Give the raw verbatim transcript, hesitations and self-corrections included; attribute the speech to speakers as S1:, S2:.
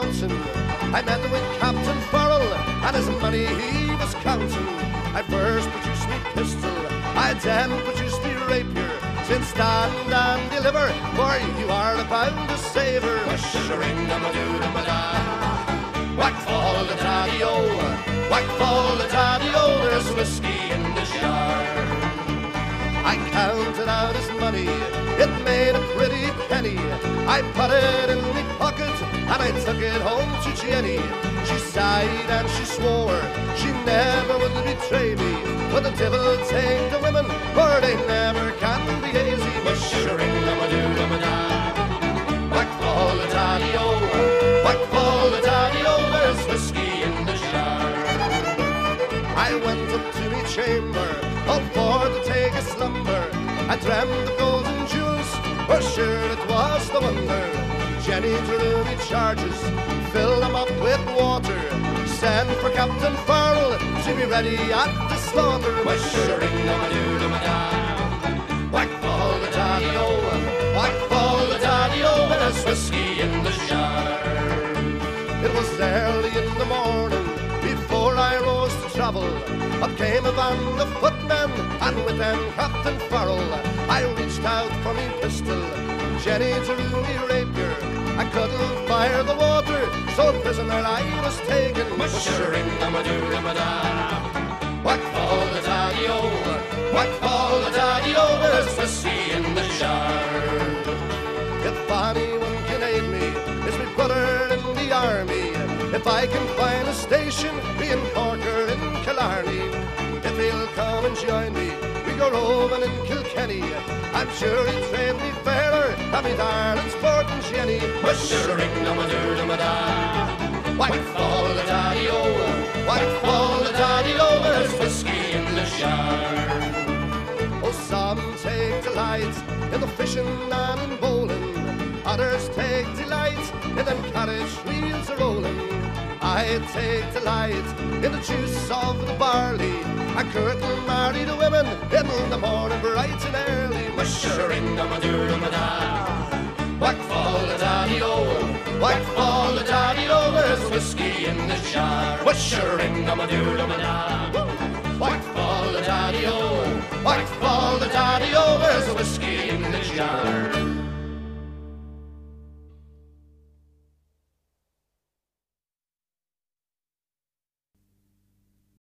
S1: mountain, I met with Captain Farrell, and his money he was counting. I first produced me pistol, I then produced me rapier. Since stand and deliver, for you are bound to savour. Whack-a-ring-a-ma-doo-da-ma-da, whack fall the daddy-o, whack fall the daddy-o, there's whiskey in the jar. I counted out his money, it made a pretty penny. I put it in my pocket and I took it home to Jenny. She sighed and she swore she never would betray me, but the devil take the women, for they never can be easy. Mush-a-ring-a-ma-doo-da-ma-da, whack fall the daddy-o, whack fall the daddy-o, there's whiskey in the jar. I went up to me chamber, all for to take a slumber. I dreamt of golden jewels, for sure it was the wonder. Jenny drew me charges, filled them up with water, sent for Captain Farrell to be ready at the slaughter. Mush-a-ring-a-ma-doo-da-ma-da, whack fall the daddy-o, whack fall the daddy-o, there's whiskey in the jar. It was early in the morning, before I rose to travel, up came a band of footmen, and with them Captain Farrell. I reached out for me pistol, Jenny drew me rapier. I couldn't fire the water, so prisoner I was taken. Mush-a-ring-a-ma-doo-da-ma-da, whack fall the daddy-o, whack fall the daddy-o, there's whiskey in the jar. If anyone can aid me, it's my brother in the army. If I can find a station, be in Cork or in Killarney. If he'll come and join me, we go roving in Kilkenny. I'm sure he'd trade me fairer than me darling sport and Jenny. Mush-a-ring-a-ma-doo-da-ma-da, whack fall the daddy-o, whack fall the daddy-o, there's whiskey in the jar. Oh, some take delight in the fishing and in bowling, others take delight in them carriage wheels a-rolling. I take delight in the juice of the barley. I couldn't marry the women in the morning bright and early. Mush-a-ring-a-ma-doo-da-ma-da, whack fall the daddy-o, whack fall the daddy-o, there's whiskey in the jar. Mush-a-ring-a-ma-doo-da-ma-da, whack fall the daddy-o, whack fall the daddy-o, there's whiskey in the jar.